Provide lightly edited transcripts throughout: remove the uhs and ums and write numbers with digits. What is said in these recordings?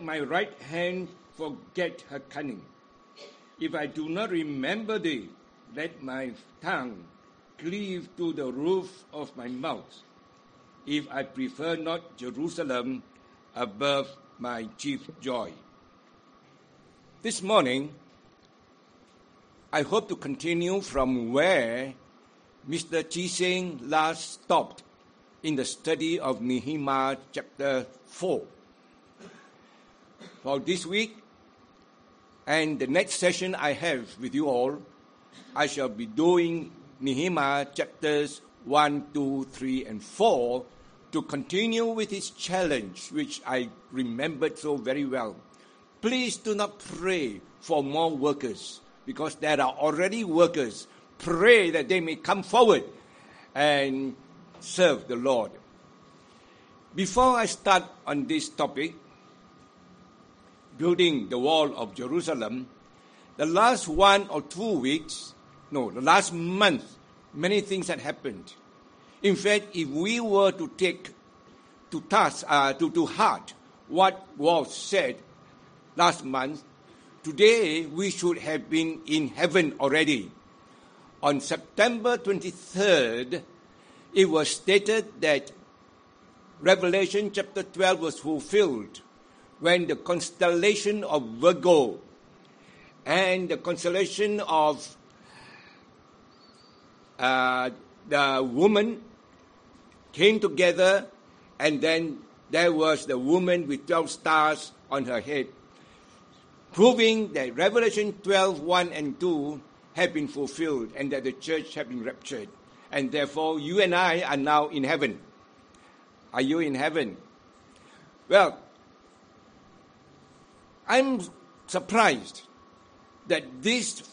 let my right hand forget her cunning. If I do not remember thee, let my tongue cleave to the roof of my mouth. If I prefer not Jerusalem above my chief joy. This morning, I hope to continue from where Mr. Chi Seng last stopped in the study of Nehemiah chapter 4. For this week and the next session I have with you all, I shall be doing Nehemiah chapters 1, 2, 3, and 4 to continue with his challenge, which I remembered so very well. Please do not pray for more workers, because there are already workers. Pray that they may come forward and serve the Lord. Before I start on this topic, building the wall of Jerusalem, the last 1 or 2 weeks, the last month, many things had happened. In fact, if we were to take to heart what was said last month, today we should have been in heaven already. On September 23rd, it was stated that Revelation chapter 12 was fulfilled when the constellation of Virgo and the constellation of the woman came together, and then there was the woman with 12 stars on her head, proving that Revelation 12, 1 and 2 have been fulfilled and that the church have been raptured. And therefore, you and I are now in heaven. Are you in heaven? Well, I'm surprised that this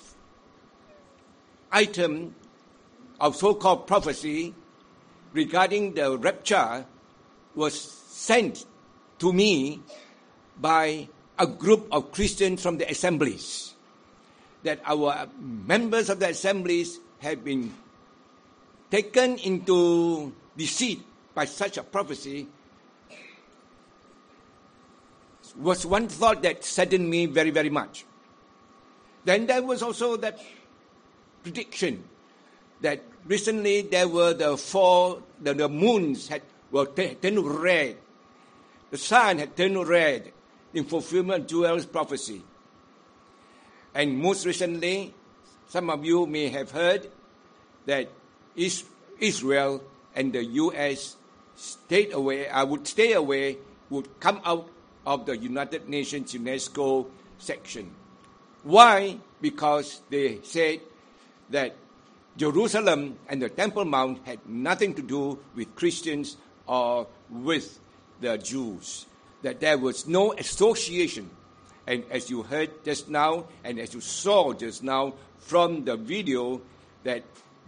item of so-called prophecy regarding the rapture was sent to me by a group of Christians from the assemblies, that our members of the assemblies have been taken into deceit by such a prophecy, was one thought that saddened me very, very much. Then there was also that prediction that recently there were the moons were turned red, the sun had turned red in fulfillment of Joel's prophecy. And most recently, some of you may have heard that Israel and the U.S. would stay away, would come out of the United Nations UNESCO section. Why? Because they said that Jerusalem and the Temple Mount had nothing to do with Christians or with the Jews, that there was no association. And as you heard just now, and as you saw just now from the video, that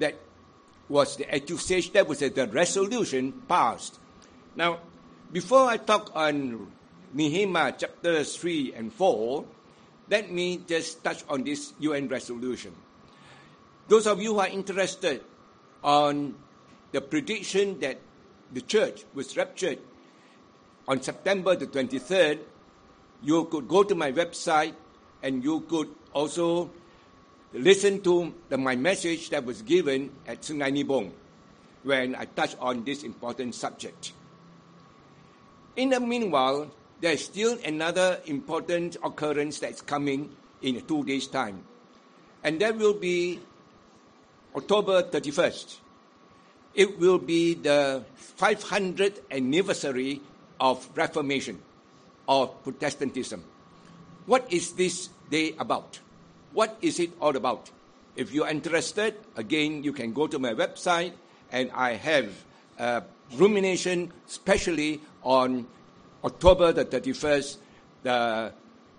was the accusation, that was the resolution passed. Now, before I talk on Nehemiah chapters 3 and 4, let me just touch on this UN resolution. Those of you who are interested on the prediction that the church was raptured on September the 23rd, you could go to my website and you could also listen to my message that was given at Sungai Nibong when I touched on this important subject. In the meanwhile, there's still another important occurrence that's coming in 2 days' time. And that will be October 31st. It will be the 500th anniversary of Reformation, of Protestantism. What is this day about? What is it all about? If you're interested, again, you can go to my website, and I have a rumination especially on October the 31st, the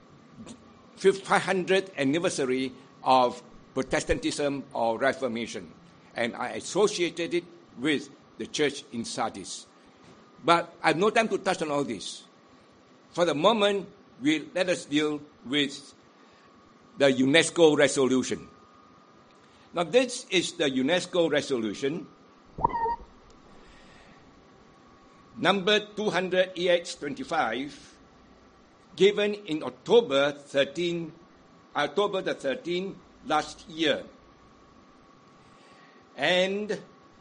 500th anniversary of Protestantism or Reformation. And I associated it with the church in Sardis. But I have no time to touch on all this. For the moment, let us deal with the UNESCO resolution. Now, this is the UNESCO resolution, number 200 EX25, given in October the 13th last year. And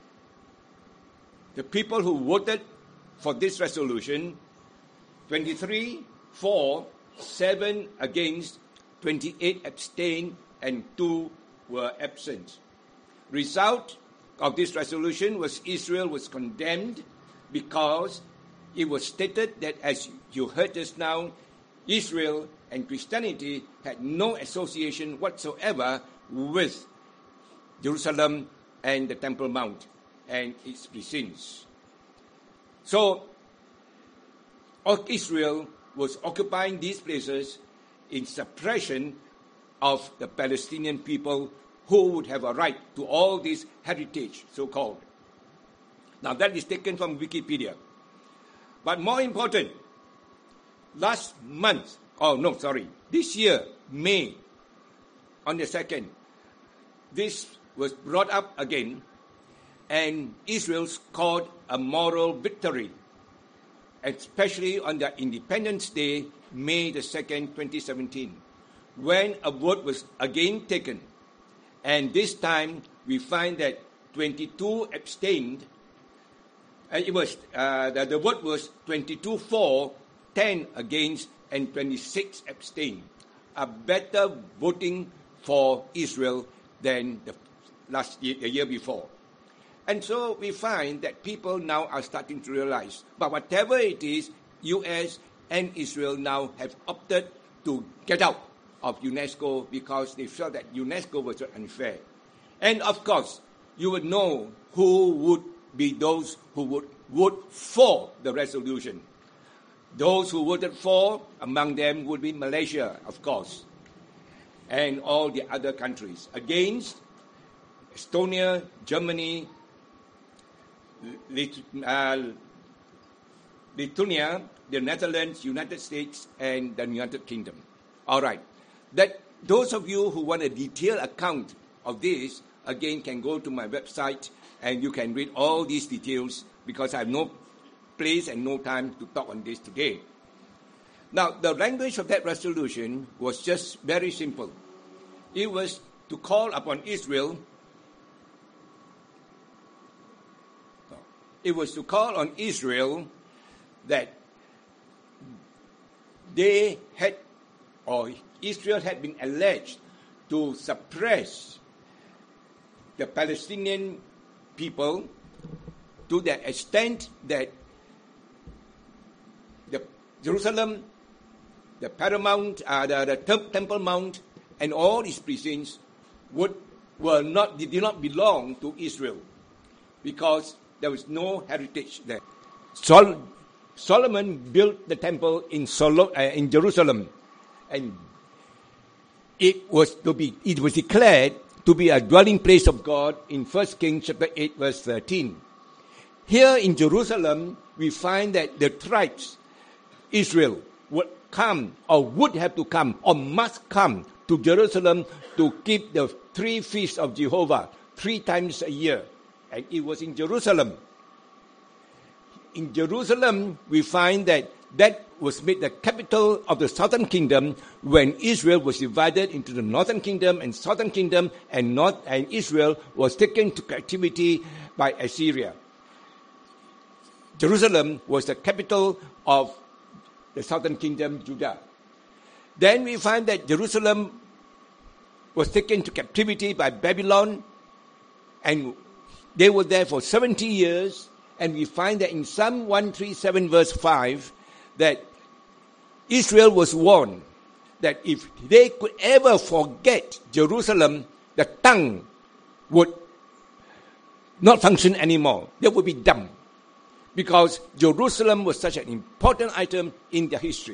the people who voted for this resolution, 23 for, 7 against, 28 abstained, and 2 were absent. Result of this resolution was Israel was condemned because it was stated that, as you heard just now, Israel and Christianity had no association whatsoever with Jerusalem and the Temple Mount and its precincts. So, Israel was occupying these places in suppression of the Palestinian people who would have a right to all this heritage, so-called. Now that is taken from Wikipedia. But more important, this year, May, on the 2nd, this was brought up again, and Israel scored a moral victory, especially on the Independence Day, May the 2nd, 2017, when a vote was again taken. And this time, we find that 22 abstained. The vote was 22 for, 10 against, and 26 abstained. A better voting for Israel than the year before. And so we find that people now are starting to realize, but whatever it is, US and Israel now have opted to get out of UNESCO because they felt that UNESCO was unfair. And of course, you would know who would be those who would vote for the resolution. Those who voted for, among them would be Malaysia, of course, and all the other countries. Against, Estonia, Germany, Lithuania, the Netherlands, United States, and the United Kingdom. All right. Those of you who want a detailed account of this, again, can go to my website and you can read all these details because I have no place and no time to talk on this today. Now, the language of that resolution was just very simple. It was to call upon Israel. It was to call on Israel that they had, or Israel had been alleged to suppress the Palestinian people to the extent that the Jerusalem, the Paramount, the Temple Mount, and all its precincts did not belong to Israel because there was no heritage there. Solomon built the temple in Jerusalem, and it was declared to be a dwelling place of God in 1 Kings chapter 8, verse 13. Here in Jerusalem, we find that the tribes, Israel, would come or would have to come or must come to Jerusalem to keep the 3 feasts of Jehovah 3 times a year. And it was in Jerusalem. In Jerusalem, we find that was made the capital of the southern kingdom when Israel was divided into the northern kingdom and southern kingdom, and Israel was taken to captivity by Assyria. Jerusalem was the capital of the southern kingdom, Judah. Then we find that Jerusalem was taken to captivity by Babylon, and they were there for 70 years, and we find that in Psalm 137 verse 5, that Israel was warned that if they could ever forget Jerusalem, the tongue would not function anymore. They would be dumb. Because Jerusalem was such an important item in their history.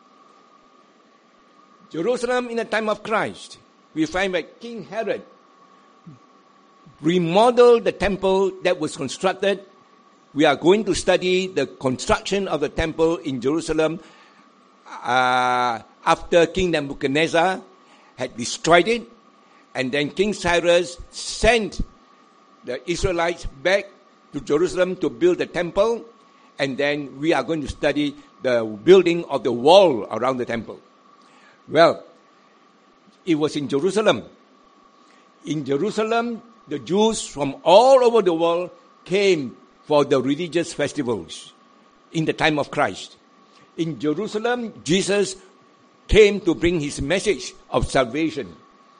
Jerusalem in the time of Christ, we find that King Herod remodeled the temple that was constructed. We are going to study the construction of the temple in Jerusalem after King Nebuchadnezzar had destroyed it, and then King Cyrus sent the Israelites back to Jerusalem to build the temple, and then we are going to study the building of the wall around the temple. Well, it was in Jerusalem. In Jerusalem, the Jews from all over the world came for the religious festivals in the time of Christ. In Jerusalem, Jesus came to bring his message of salvation.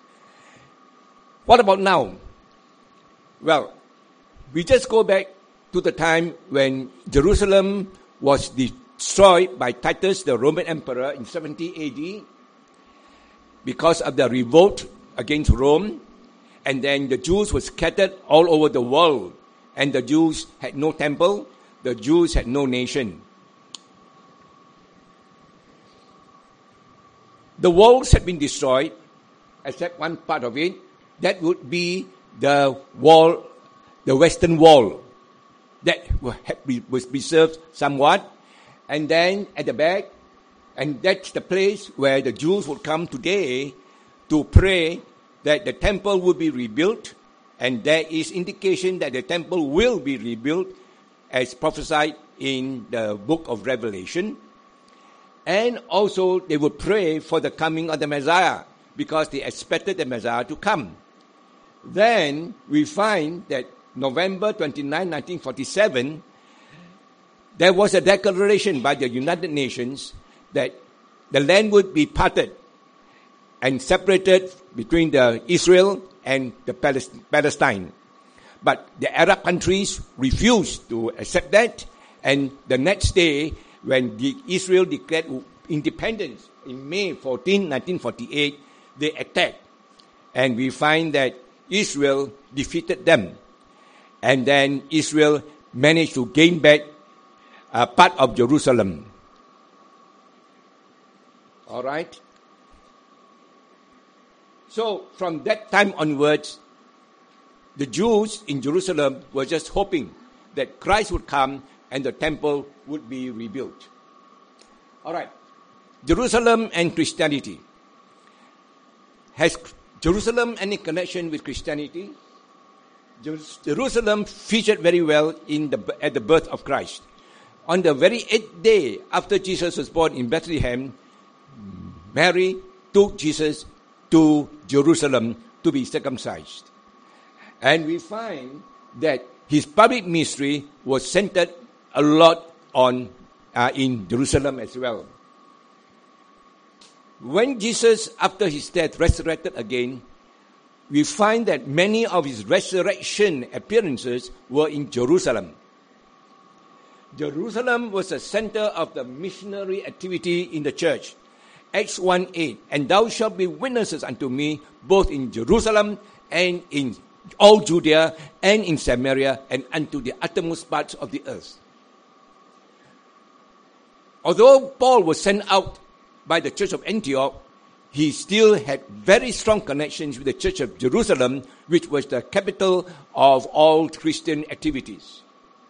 What about now? Well, we just go back to the time when Jerusalem was destroyed by Titus, the Roman emperor, in 70 AD because of the revolt against Rome. And then the Jews were scattered all over the world. And the Jews had no temple. The Jews had no nation. The walls had been destroyed, except one part of it. That would be the wall, the western wall. That was preserved somewhat. And then at the back, and that's the place where the Jews would come today to pray that the temple would be rebuilt, and there is indication that the temple will be rebuilt as prophesied in the book of Revelation. And also they would pray for the coming of the Messiah because they expected the Messiah to come. Then we find that November 29, 1947, there was a declaration by the United Nations that the land would be parted and separated between the Israel and the Palestine. But the Arab countries refused to accept that, and the next day, when Israel declared independence in May 14, 1948, they attacked. And we find that Israel defeated them. And then Israel managed to gain back part of Jerusalem. All right? So from that time onwards, the Jews in Jerusalem were just hoping that Christ would come and the temple would be rebuilt. All right. Jerusalem and Christianity. Has Jerusalem any connection with Christianity? Jerusalem featured very well at the birth of Christ. On the very 8th day after Jesus was born in Bethlehem, Mary took Jesus to Jerusalem to be circumcised. And we find that his public ministry was centered a lot on in Jerusalem as well. When Jesus, after his death, resurrected again, we find that many of his resurrection appearances were in Jerusalem. Jerusalem was the center of the missionary activity in the church. Acts 1:8, and thou shalt be witnesses unto me both in Jerusalem and in all Judea and in Samaria and unto the uttermost parts of the earth. Although Paul was sent out by the church of Antioch, he still had very strong connections with the church of Jerusalem, which was the capital of all Christian activities.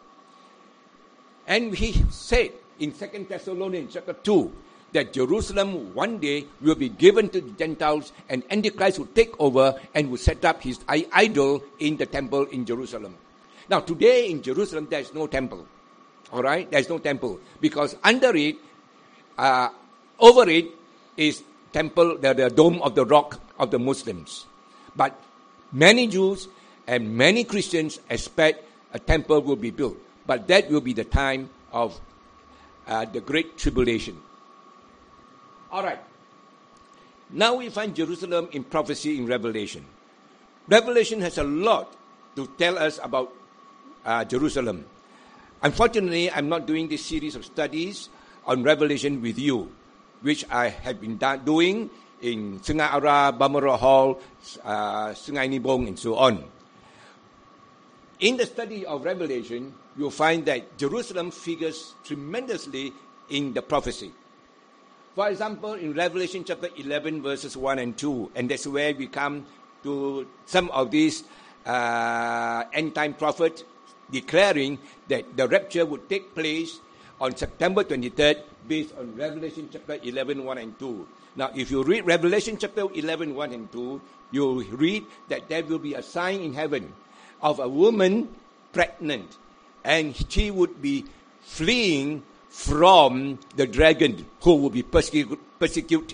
And he said in 2 Thessalonians chapter 2, that Jerusalem one day will be given to the Gentiles and Antichrist will take over and will set up his idol in the temple in Jerusalem. Now today in Jerusalem there is no temple. All right? There is no temple because under it, over it is temple, the Dome of the Rock of the Muslims. But many Jews and many Christians expect a temple will be built. But that will be the time of the Great Tribulation. All right. Now we find Jerusalem in prophecy in Revelation. Revelation has a lot to tell us about Jerusalem. Unfortunately, I'm not doing this series of studies on Revelation with you, which I have been doing in Sungai Ara, Balmoral Hall, Sungai Nibong, and so on. In the study of Revelation, you'll find that Jerusalem figures tremendously in the prophecy. For example, in Revelation chapter 11, verses 1 and 2, and that's where we come to some of these end-time prophets declaring that the rapture would take place on September 23rd based on Revelation chapter 11, 1 and 2. Now, if you read Revelation chapter 11, 1 and 2, you'll read that there will be a sign in heaven of a woman pregnant, and she would be fleeing from the dragon who would be persecute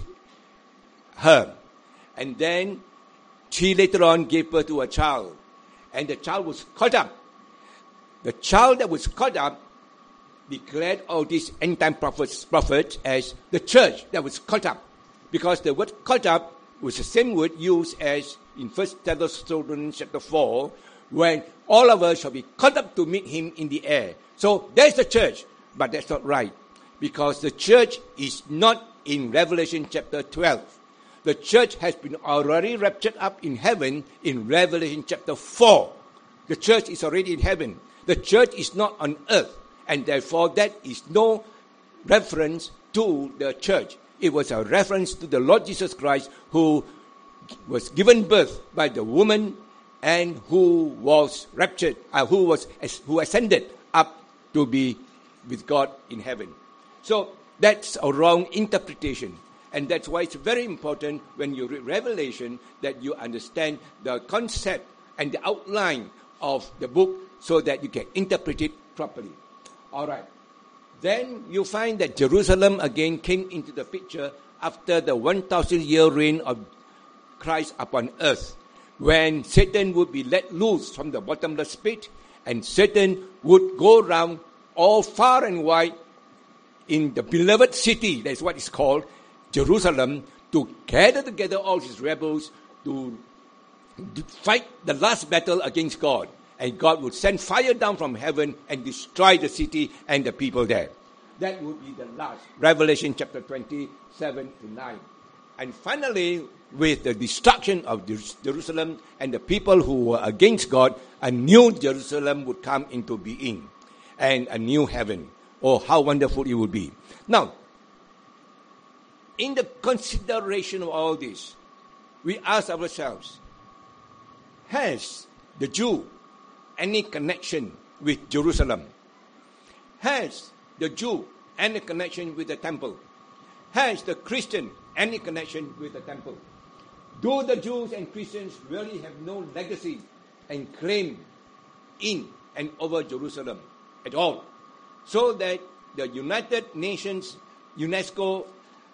her. And then she later on gave birth to a child. And the child was caught up. The child that was caught up declared all these end-time prophets as the church that was caught up. Because the word caught up was the same word used as in 1 Thessalonians chapter 4, when all of us shall be caught up to meet him in the air. So there's the church, but that's not right. Because the church is not in Revelation chapter 12. The church has been already raptured up in heaven in Revelation chapter 4. The church is already in heaven. The church is not on earth. And therefore that is no reference to the church. It was a reference to the Lord Jesus Christ, who was given birth by the woman and who was raptured, who ascended up to be with God in heaven. So that's a wrong interpretation. And that's why it's very important when you read Revelation that you understand the concept and the outline of the book so that you can interpret it properly. All right. Then you find that Jerusalem again came into the picture after the 1,000-year reign of Christ upon earth, when Satan would be let loose from the bottomless pit, and Satan would go around all far and wide in the beloved city, that's what it's called, Jerusalem, to gather together all his rebels to fight the last battle against God. And God would send fire down from heaven and destroy the city and the people there. That would be the last. Revelation chapter 27 to 9. And finally, with the destruction of Jerusalem and the people who were against God, a new Jerusalem would come into being. And a new heaven. Oh, how wonderful it would be. Now, in the consideration of all this, we ask ourselves, has the Jew any connection with Jerusalem? Has the Jew any connection with the temple? Has the Christian any connection with the temple? Do the Jews and Christians really have no legacy and claim in and over Jerusalem at all? So that the United Nations UNESCO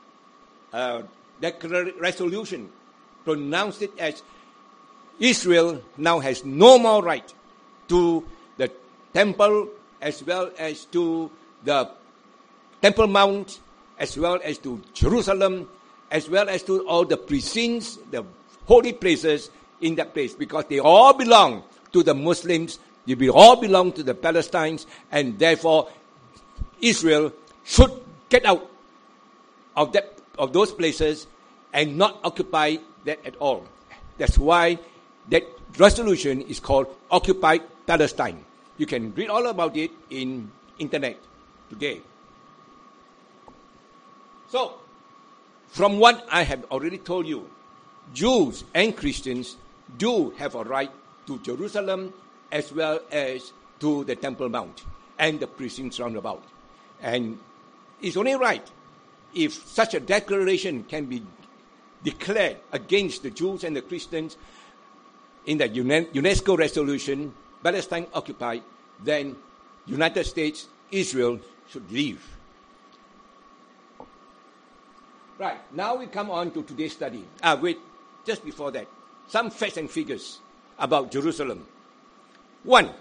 resolution pronounced it as Israel now has no more right to the temple, as well as to the Temple Mount, as well as to Jerusalem, as well as to all the precincts, the holy places in that place, because they all belong to the Muslims, they all belong to the Palestinians, and therefore Israel should get out of those places and not occupy that at all. That's why that resolution is called Occupied Palestine. You can read all about it in internet today. So, from what I have already told you, Jews and Christians do have a right to Jerusalem as well as to the Temple Mount and the precincts round about. And it's only right if such a declaration can be declared against the Jews and the Christians in the UNESCO resolution, Palestine occupied, then United States, Israel should leave. Right, now we come on to today's study. Just before that, some facts and figures about Jerusalem. One,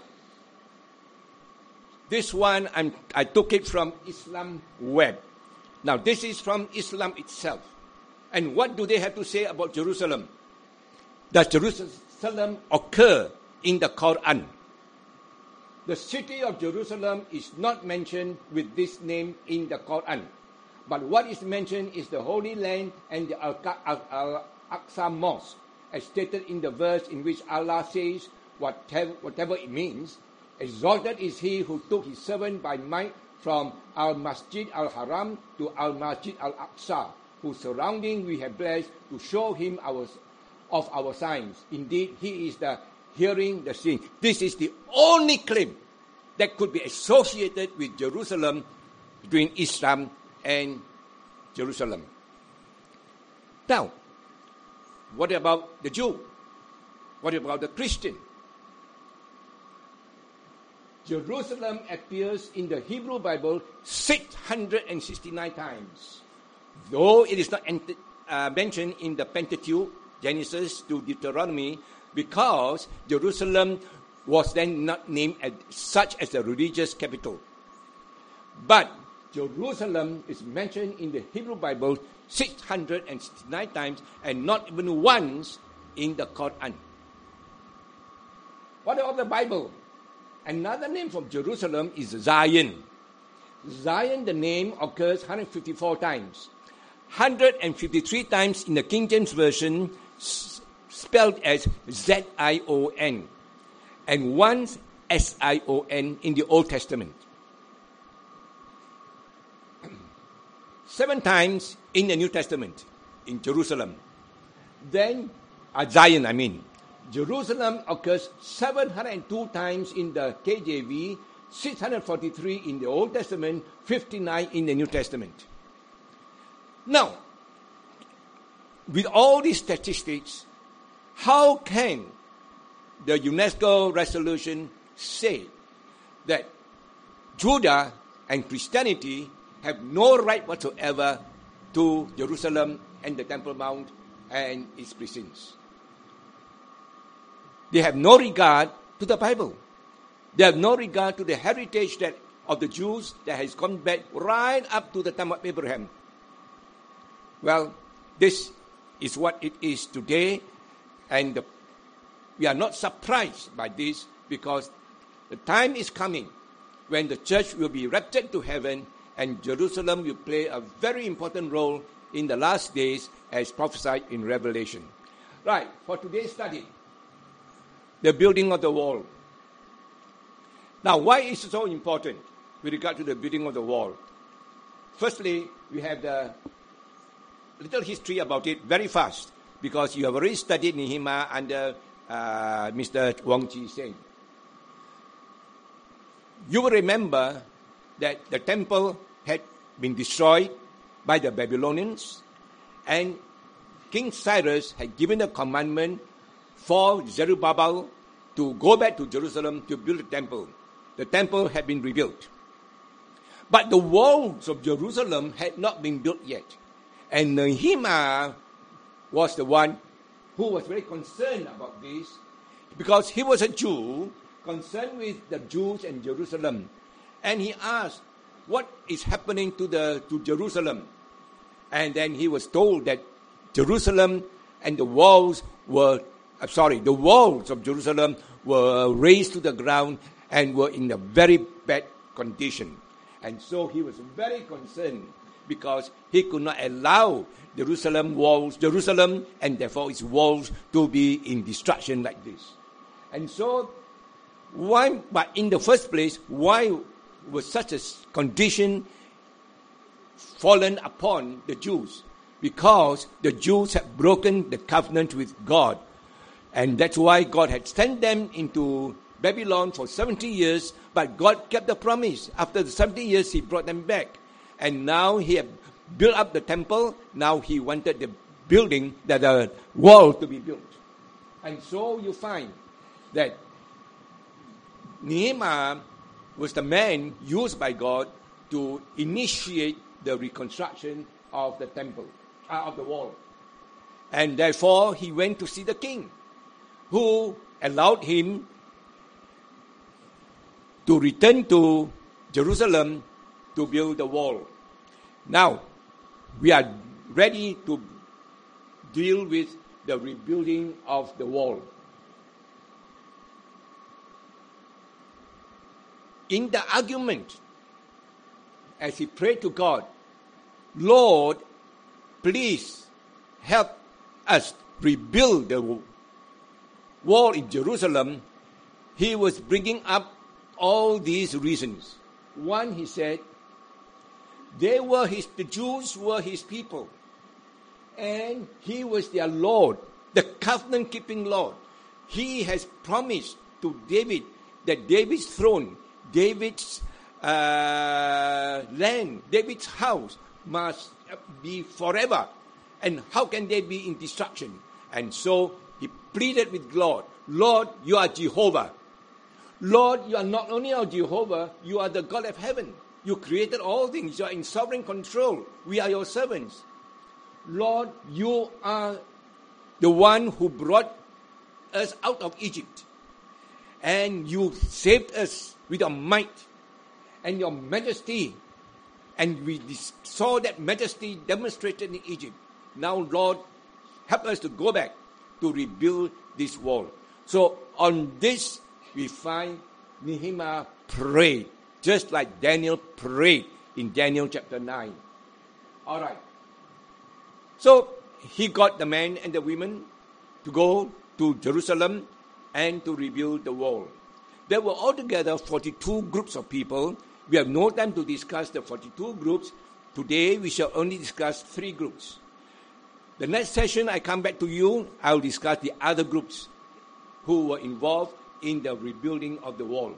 this one I took it from Islam Web. Now this is from Islam itself. And what do they have to say about Jerusalem? Does Jerusalem occur in the Quran? The city of Jerusalem is not mentioned with this name in the Quran. But what is mentioned is the Holy Land and the Al-Aqsa Mosque, as stated in the verse in which Allah says, whatever it means, exalted is he who took his servant by might from Al-Masjid Al-Haram to Al-Masjid Al-Aqsa, whose surrounding we have blessed to show him of our signs. Indeed, he is the hearing, the seeing. This is the only claim that could be associated with Jerusalem between Islam and Jerusalem. Now, what about the Jew? What about the Christian? Jerusalem appears in the Hebrew Bible 669 times. Though it is not mentioned in the Pentateuch, Genesis to Deuteronomy, because Jerusalem was then not named as such as a religious capital. But Jerusalem is mentioned in the Hebrew Bible 669 times and not even once in the Quran. What about the Bible? Another name for Jerusalem is Zion. Zion, the name occurs 154 times. 153 times in the King James Version, spelled as Z-I-O-N, and once S-I-O-N in the Old Testament. 7 times in the New Testament, in Jerusalem. Then, Zion, Jerusalem occurs 702 times in the KJV, 643 in the Old Testament, 59 in the New Testament. Now, with all these statistics, how can the UNESCO resolution say that Judah and Christianity have no right whatsoever to Jerusalem and the Temple Mount and its precincts? They have no regard to the Bible. They have no regard to the heritage that of the Jews that has gone back right up to the time of Abraham. Well, this is what it is today, and we are not surprised by this, because the time is coming when the church will be raptured to heaven, and Jerusalem will play a very important role in the last days as prophesied in Revelation. Right, for today's study, the building of the wall. Now, why is it so important with regard to the building of the wall? Firstly, we have the little history about it very fast, because you have already studied Nehemiah under Mr. Wong Chi Seng. You will remember that the temple had been destroyed by the Babylonians, and King Cyrus had given a commandment for Zerubbabel to go back to Jerusalem to build the temple. The temple had been rebuilt. But the walls of Jerusalem had not been built yet. And Nehemiah was the one who was very concerned about this, because he was a Jew concerned with the Jews and Jerusalem. And he asked, what is happening to Jerusalem? And then he was told that Jerusalem and the walls of Jerusalem were razed to the ground and were in a very bad condition. And so he was very concerned, because he could not allow Jerusalem and therefore its walls to be in destruction like this. And so, but in the first place, why was such a condition fallen upon the Jews? Because the Jews had broken the covenant with God. And that's why God had sent them into Babylon for 70 years, but God kept the promise. After the 70 years, He brought them back. And now He had built up the temple. Now He wanted the wall to be built. And so you find that Nehemiah was the man used by God to initiate the reconstruction of the temple, of the wall. And therefore, he went to see the king, who allowed him to return to Jerusalem to build the wall. Now, we are ready to deal with the rebuilding of the wall. In the argument, as he prayed to God, Lord, please help us rebuild the wall in Jerusalem, he was bringing up all these reasons. One, he said, the Jews were his people, and he was their Lord, the covenant-keeping Lord. He has promised to David that David's throne, David's land, David's house must be forever. And how can they be in destruction? And so he pleaded with God, Lord, you are Jehovah. Lord, you are not only our Jehovah, you are the God of heaven. You created all things. You are in sovereign control. We are your servants. Lord, you are the one who brought us out of Egypt. And you saved us with your might and your majesty. And we saw that majesty demonstrated in Egypt. Now, Lord, help us to go back to rebuild this wall. So on this, we find Nehemiah prayed, just like Daniel prayed in Daniel chapter 9. All right. So he got the men and the women to go to Jerusalem and to rebuild the wall. There were altogether 42 groups of people. We have no time to discuss the 42 groups. Today we shall only discuss 3 groups. The next session I come back to you, I will discuss the other groups who were involved in the rebuilding of the wall.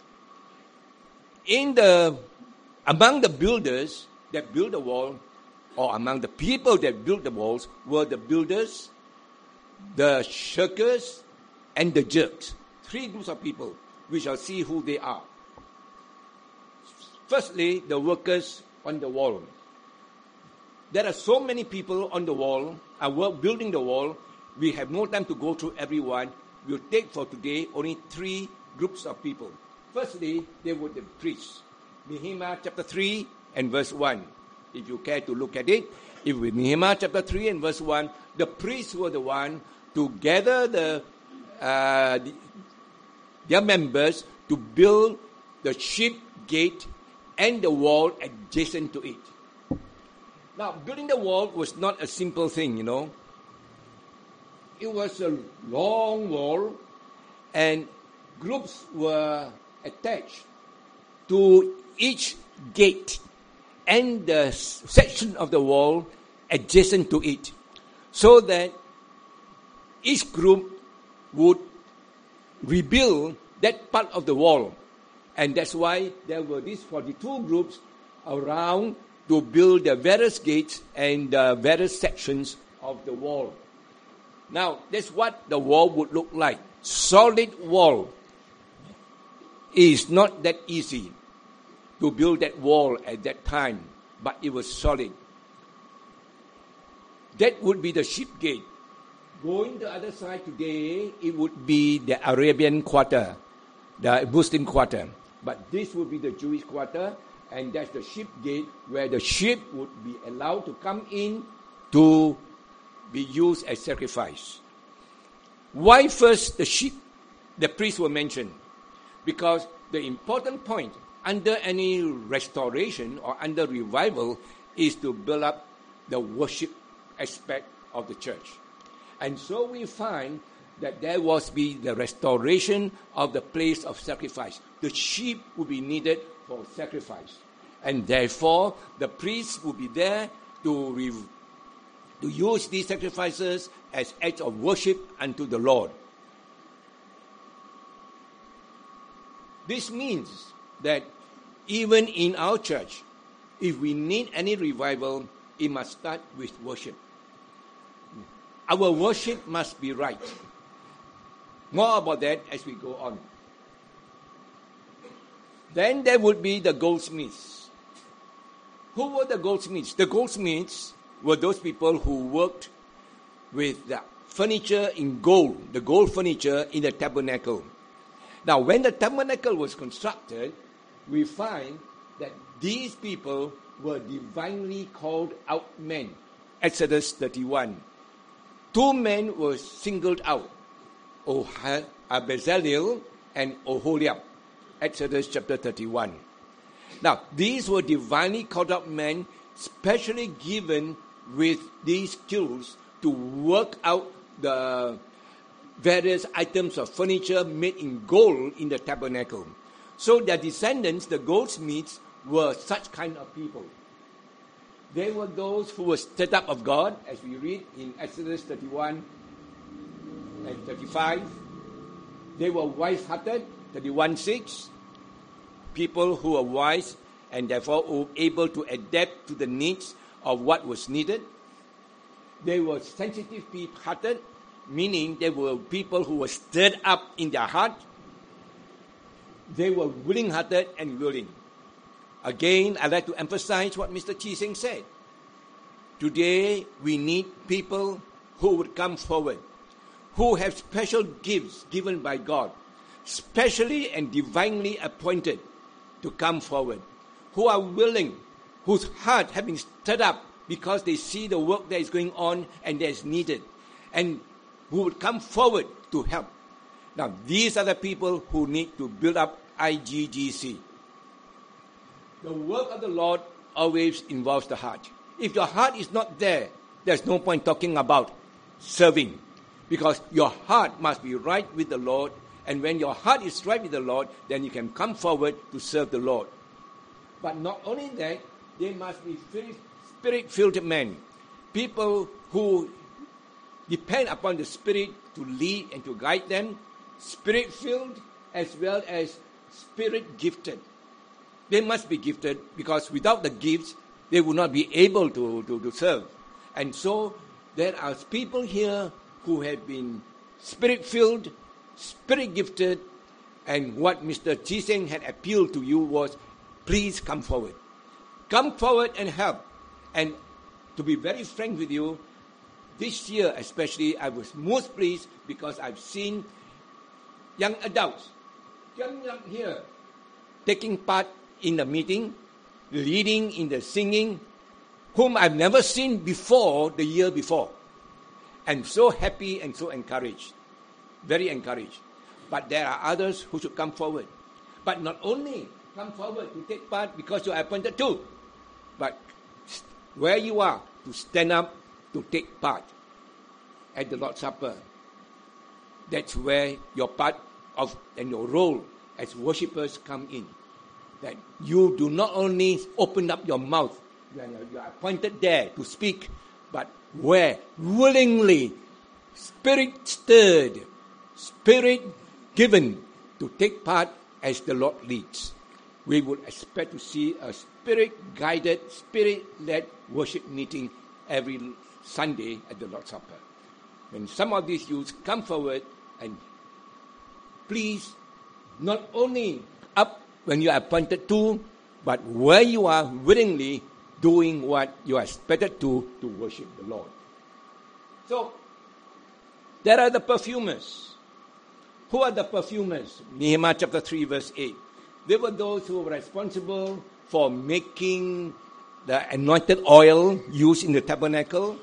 Among the builders that built the wall, or among the people that built the walls, were the builders, the shirkers, and the jerks. 3 groups of people. We shall see who they are. Firstly, the workers on the wall. There are so many people on the wall, building the wall. We have no time to go through everyone. We'll take for today only 3 groups of people. Firstly, they were the priests. Nehemiah chapter 3 and verse 1. If you care to look at it, if with Nehemiah chapter 3 and verse 1, the priests were the one to gather their members to build the sheep gate and the wall adjacent to it. Now, building the wall was not a simple thing, you know. It was a long wall, and groups were attached to each gate and the section of the wall adjacent to it, so that each group would rebuild that part of the wall. And that's why there were these 42 groups around to build the various gates and the various sections of the wall. Now, that's what the wall would look like. Solid wall. Is not that easy to build that wall at that time, but it was solid. That would be the sheep gate. Going the other side today, it would be the Arabian quarter, the Muslim quarter. But this would be the Jewish quarter, and that's the sheep gate where the sheep would be allowed to come in to be used as sacrifice. Why first the sheep? The priests were mentioned. Because the important point under any restoration or under revival is to build up the worship aspect of the church. And so we find that there was the restoration of the place of sacrifice. The sheep would be needed for sacrifice. And therefore, the priests would be there to use these sacrifices as acts of worship unto the Lord. This means that even in our church, if we need any revival, it must start with worship. Our worship must be right. More about that as we go on. Then there would be the goldsmiths. Who were the goldsmiths? The goldsmiths were those people who worked with the furniture in gold, the gold furniture in the tabernacle. Now, when the tabernacle was constructed, we find that these people were divinely called out men. Exodus 31. 2 men were singled out, Bezalel and Oholiab. Exodus chapter 31. Now, these were divinely called out men, specially given with these skills to work out the various items of furniture made in gold in the tabernacle. So their descendants, the goldsmiths, were such kind of people. They were those who were stirred up of God, as we read in Exodus 31 and 35. They were wise-hearted, 31:6. People who were wise and therefore were able to adapt to the needs of what was needed. They were sensitive-hearted, meaning they were people who were stirred up in their heart. they were willing-hearted and willing. Again, I'd like to emphasize what Mr. Chee Seng said. Today, we need people who would come forward, who have special gifts given by God, specially and divinely appointed to come forward, who are willing, whose heart have been stirred up because they see the work that is going on and that is needed, and who would come forward to help. Now, these are the people who need to build up IGGC. The work of the Lord always involves the heart. If your heart is not there, there's no point talking about serving, because your heart must be right with the Lord, and when your heart is right with the Lord, then you can come forward to serve the Lord. But not only that, they must be Spirit-filled men, people who depend upon the Spirit to lead and to guide them, Spirit-filled as well as Spirit-gifted. They must be gifted, because without the gifts, they will not be able to serve. And so there are people here who have been Spirit-filled, Spirit-gifted, and what Mr. Chee Seng had appealed to you was, please come forward. Come forward and help. And to be very frank with you, this year especially, I was most pleased because I've seen young adults, young here, taking part in the meeting, leading in the singing, whom I've never seen before the year before. And so happy and so encouraged, very encouraged. But there are others who should come forward. But not only come forward to take part because you are appointed to, but where you are, to stand up to take part at the Lord's Supper. That's where your part of and your role as worshippers come in. That you do not only open up your mouth, you are appointed there to speak, but where willingly, Spirit-stirred, Spirit-given to take part as the Lord leads. We would expect to see a Spirit-guided, Spirit-led worship meeting every Sunday at the Lord's Supper. When some of these youths come forward, and please, not only up when you are appointed to, but where you are willingly doing what you are expected to worship the Lord. So, there are the perfumers. Who are the perfumers? Nehemiah chapter 3 verse 8. They were those who were responsible for making the anointed oil used in the tabernacle,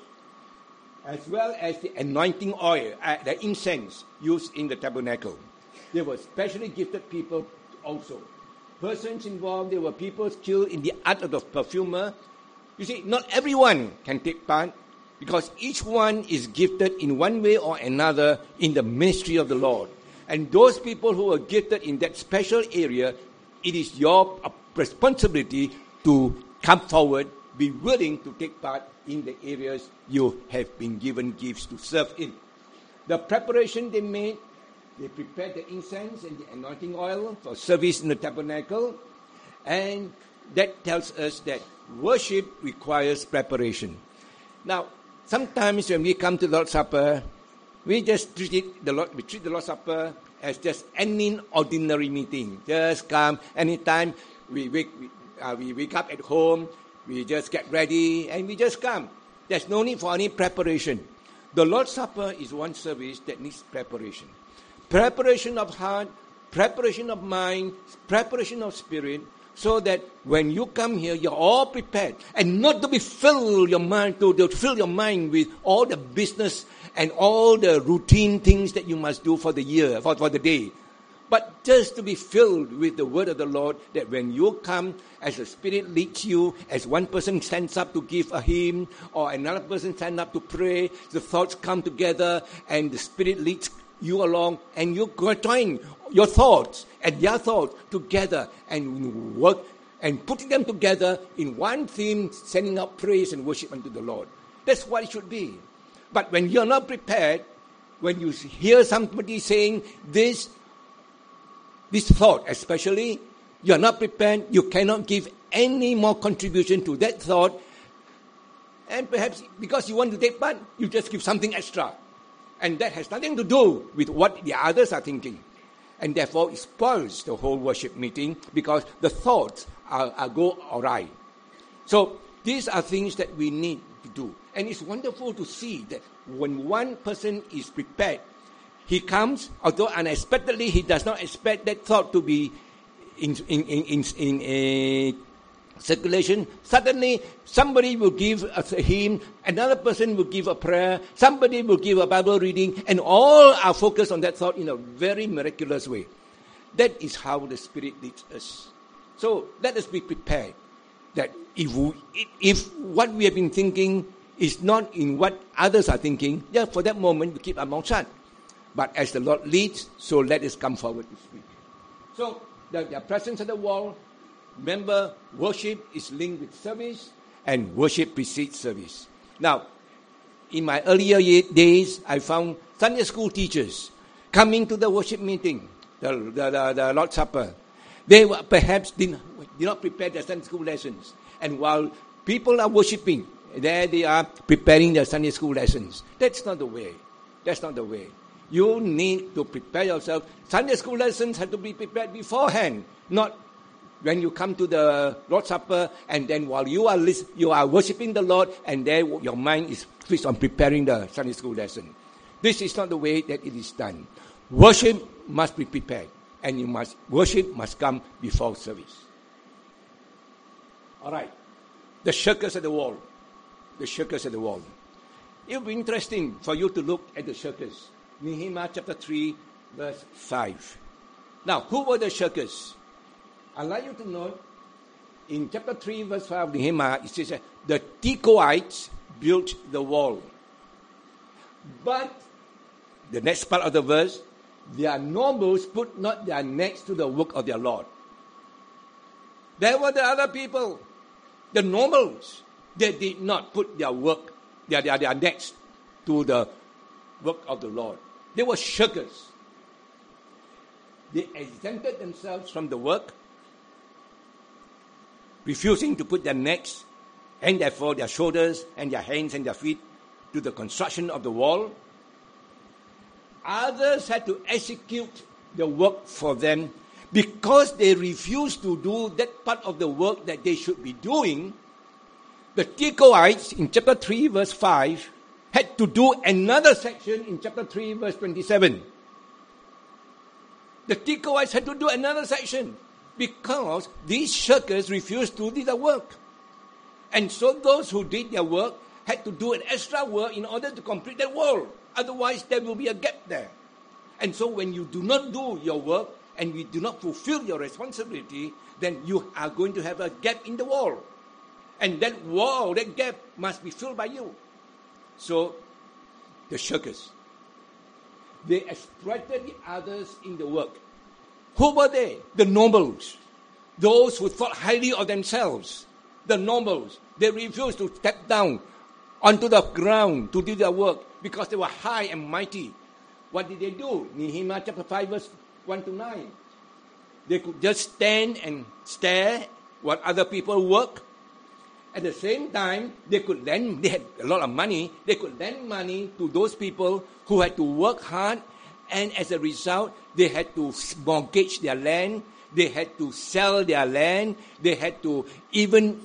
as well as the anointing oil, the incense used in the tabernacle. They were specially gifted people also. Persons involved, there were people skilled in the art of the perfumer. You see, not everyone can take part, because each one is gifted in one way or another in the ministry of the Lord. And those people who are gifted in that special area, it is your responsibility to come forward, be willing to take part in the areas you have been given gifts to serve in. The preparation they made, they prepared the incense and the anointing oil for service in the tabernacle. And that tells us that worship requires preparation. Now, sometimes when we come to the Lord's Supper, we just treat the Lord's Supper as just any ordinary meeting. Just come anytime we wake up at home, we just get ready and we just come. There's no need for any preparation. The Lord's Supper is one service that needs preparation. Preparation of heart, preparation of mind, preparation of spirit, so that when you come here, you're all prepared, and not to fill your mind with all the business and all the routine things that you must do for the year, for the day, but just to be filled with the word of the Lord, that when you come, as the Spirit leads you, as one person stands up to give a hymn, or another person stands up to pray, the thoughts come together, and the Spirit leads you along, and you join your thoughts and their thoughts together and work and putting them together in one theme, sending out praise and worship unto the Lord. That's what it should be. But when you're not prepared, when you hear somebody saying this thought especially, you're not prepared, you cannot give any more contribution to that thought, and perhaps because you want to take part, you just give something extra. And that has nothing to do with what the others are thinking. And therefore, it spoils the whole worship meeting because the thoughts are go awry. So these are things that we need to do. And it's wonderful to see that when one person is prepared, he comes, although unexpectedly, he does not expect that thought to be in a circulation. Suddenly, somebody will give a hymn, another person will give a prayer, somebody will give a Bible reading, and all are focused on that thought in a very miraculous way. That is how the Spirit leads us. So let us be prepared that if what we have been thinking is not in what others are thinking, for that moment we keep our mouth shut. But as the Lord leads, so let us come forward to speak. So the presence at the wall, remember, worship is linked with service, and worship precedes service. Now, in my earlier days, I found Sunday school teachers coming to the worship meeting, the Lord's Supper. They were perhaps did not prepare their Sunday school lessons. And while people are worshiping, there they are preparing their Sunday school lessons. That's not the way. That's not the way. You need to prepare yourself. Sunday school lessons have to be prepared beforehand, not when you come to the Lord's Supper and then while you are worshiping the Lord and there your mind is fixed on preparing the Sunday school lesson. This is not the way that it is done. Worship must be prepared, and worship must come before service. All right. The shirkers at the wall. The shirkers at the wall. It will be interesting for you to look at the shirkers. Nehemiah chapter 3, verse 5. Now, who were the shirkers? I'd like you to note, in chapter 3, verse 5 of Nehemiah, it says that the Tekoites built the wall. But, the next part of the verse, their nobles put not their necks to the work of their Lord. There were the other people, the nobles. They did not put their necks to the work of the Lord. They were shirkers. They exempted themselves from the work, refusing to put their necks and therefore their shoulders and their hands and their feet to the construction of the wall. Others had to execute the work for them because they refused to do that part of the work that they should be doing. The Tekoites in chapter 3 verse 5 had to do another section in chapter 3 verse 27. The Tekoites had to do another section because these shirkers refused to do the work. And so those who did their work had to do an extra work in order to complete that wall. Otherwise, there will be a gap there. And so when you do not do your work and you do not fulfill your responsibility, then you are going to have a gap in the wall. And that wall, that gap must be filled by you. So, the shirkers, they exploited the others in the work. Who were they? The nobles. Those who thought highly of themselves. The nobles. They refused to step down onto the ground to do their work because they were high and mighty. What did they do? Nehemiah chapter 5 verse 1 to 9. They could just stand and stare while other people work. At the same time, they had a lot of money, they could lend money to those people who had to work hard, and as a result, they had to mortgage their land, they had to sell their land, they had to even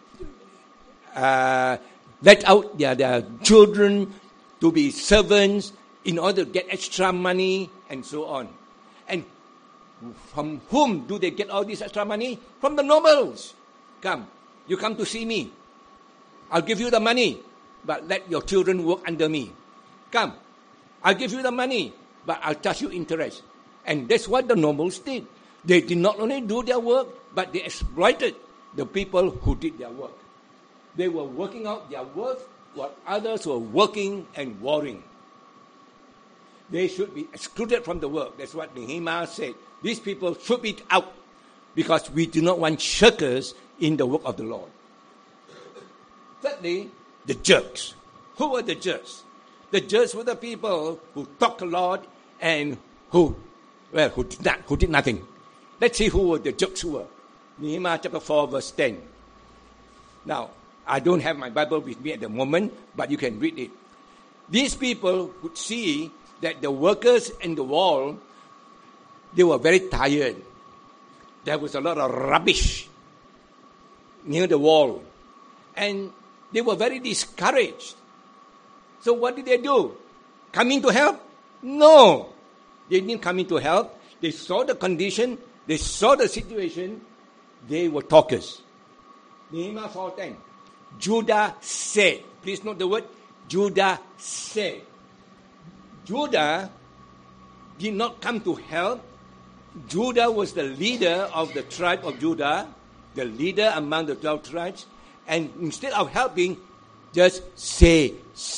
let out their children to be servants in order to get extra money, and so on. And from whom do they get all this extra money? From the nobles. You come to see me. I'll give you the money, but let your children work under me. Come, I'll give you the money, but I'll charge you interest. And that's what the nobles did. They did not only do their work, but they exploited the people who did their work. They were working out their worth while others were working and warring. They should be excluded from the work. That's what Nehemiah said. These people should be out because we do not want shirkers in the work of the Lord. Thirdly, the jerks. Who were the jerks? The jerks were the people who talked a lot and who did nothing. Let's see who were the jerks who were. Nehemiah chapter 4 verse 10. Now, I don't have my Bible with me at the moment, but you can read it. These people would see that the workers in the wall they were very tired. There was a lot of rubbish near the wall. And they were very discouraged. So what did they do? Coming to help? No. They didn't come in to help. They saw the condition. They saw the situation. They were talkers. Nehemiah 4:10. Judah said. Please note the word. Judah said. Judah did not come to help. Judah was the leader of the tribe of Judah, the leader among the 12 tribes. And instead of helping, just say.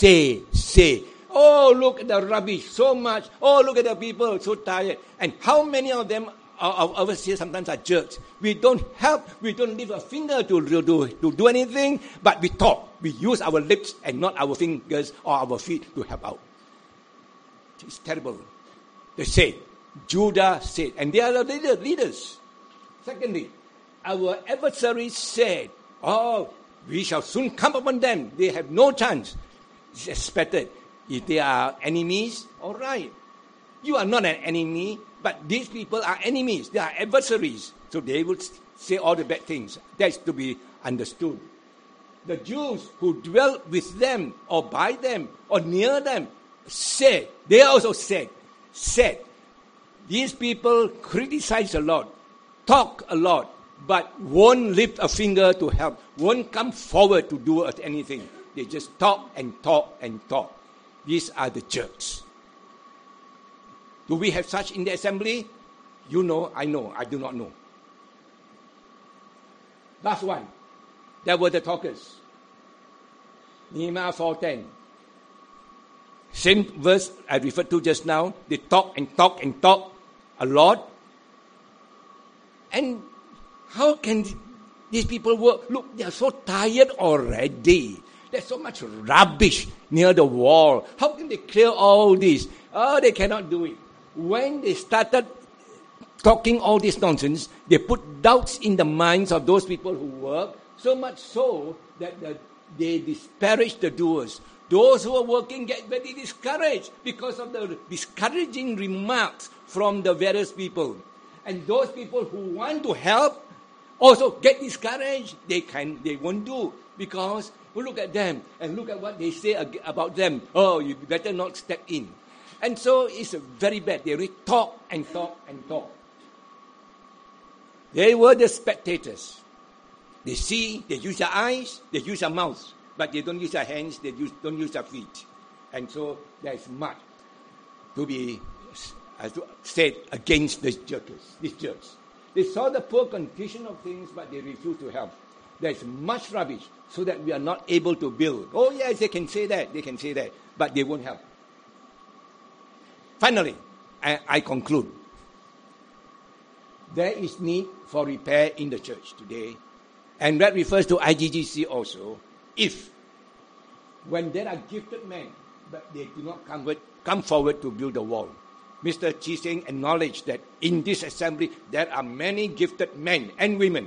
Oh, look at the rubbish, so much. Oh, look at the people, so tired. And how many of them of us here sometimes are jerks? We don't help. We don't lift a finger to do anything, but we talk. We use our lips and not our fingers or our feet to help out. It's terrible. They said, Judah said, and they are the leaders. Secondly, our adversaries said, oh, we shall soon come upon them. They have no chance. It's expected. If they are enemies, all right. You are not an enemy, but these people are enemies. They are adversaries. So they would say all the bad things. That's to be understood. The Jews who dwelt with them or by them or near them said, they also said, these people criticize a lot, talk a lot, but won't lift a finger to help, won't come forward to do anything. They just talk and talk and talk. These are the jerks. Do we have such in the assembly? You know, I do not know. Last one. There were the talkers. Nehemiah 4:10. Same verse I referred to just now. They talk and talk and talk a lot. And how can these people work? Look, they are so tired already. There's so much rubbish near the wall. How can they clear all this? Oh, they cannot do it. When they started talking all this nonsense, they put doubts in the minds of those people who work, so much so that they disparage the doers. Those who are working get very discouraged because of the discouraging remarks from the various people. And those people who want to help also get discouraged. They won't do, because we look at them and look at what they say about them. Oh, you better not step in. And so it's very bad. They really talk and talk and talk. They were the spectators. They see, they use their eyes, they use their mouths, but they don't use their hands, don't use their feet. And so there is much to be said against these jerks. They saw the poor condition of things, but they refused to help. There is much rubbish, so that we are not able to build. Oh yes, they can say that, but they won't help. Finally, I conclude. There is need for repair in the church today. And that refers to IGGC also. If, when there are gifted men, but they do not come forward to build the wall. Mr. Chi Seng acknowledged that in this assembly, there are many gifted men and women.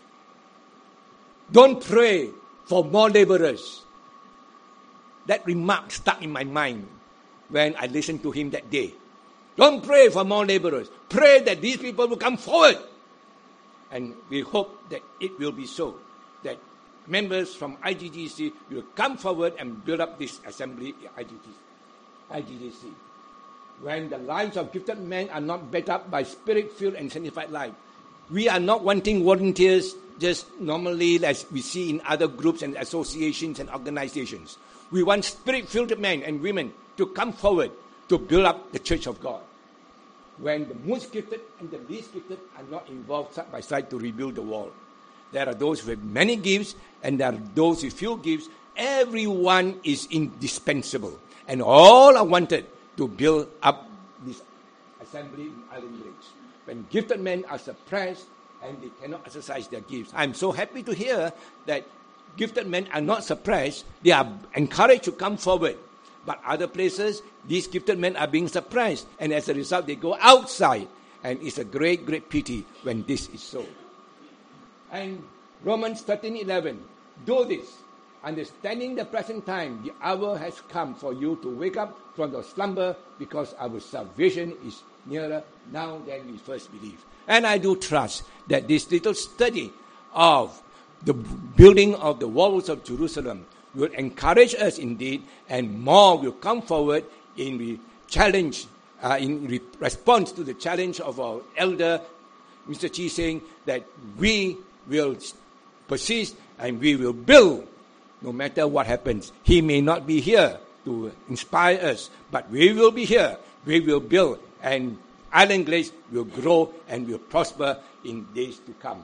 Don't pray for more laborers. That remark stuck in my mind when I listened to him that day. Don't pray for more laborers. Pray that these people will come forward. And we hope that it will be so, that members from IGGC will come forward and build up this assembly, IGGC. When the lives of gifted men are not backed up by spirit-filled and sanctified life, we are not wanting volunteers just normally as we see in other groups and associations and organizations. We want spirit-filled men and women to come forward to build up the church of God. When the most gifted and the least gifted are not involved side by side to rebuild the wall. There are those with many gifts and there are those with few gifts. Everyone is indispensable. And all are wanted to build up this assembly in Island Village. When gifted men are suppressed and they cannot exercise their gifts. I'm so happy to hear that gifted men are not suppressed. They are encouraged to come forward. But other places, these gifted men are being suppressed. And as a result, they go outside. And it's a great, great pity when this is so. And Romans 13:11, do this, understanding the present time, the hour has come for you to wake up from your slumber, because our salvation is nearer now than we first believed. And I do trust that this little study of the building of the walls of Jerusalem will encourage us indeed, and more will come forward in the challenge, in response to the challenge of our elder, Mr. Chi, saying that we will persist and we will build no matter what happens. He may not be here to inspire us, but we will be here. We will build, and Island Glaze will grow and will prosper in days to come.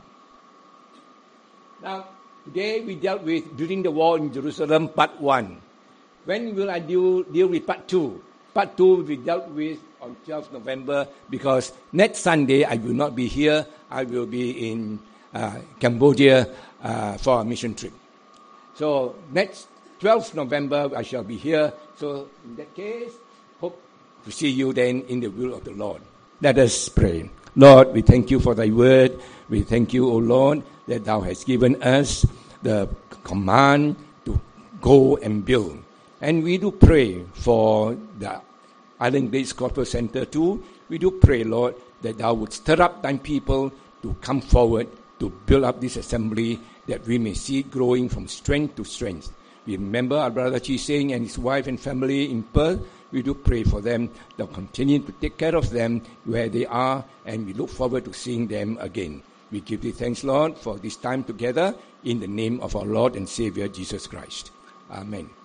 Now, today we dealt with building the wall in Jerusalem, part 1. When will I deal with part 2? Part 2 will be dealt with on 12th November, because next Sunday I will not be here. I will be in Cambodia for a mission trip. So next 12th November I shall be here. So in that case, hope to see you then in the will of the Lord. Let us pray. Lord, we thank you for thy word. We thank you, O Lord, that thou hast given us the command to go and build. And we do pray for the Island Glaze Gospel Center too. We do pray, Lord, that thou would stir up thy people to come forward to build up this assembly, that we may see it growing from strength to strength. We remember our brother Chi Seng and his wife and family in Perth. We do pray for them. They'll continue to take care of them where they are, and we look forward to seeing them again. We give thee thanks, Lord, for this time together in the name of our Lord and Savior Jesus Christ. Amen.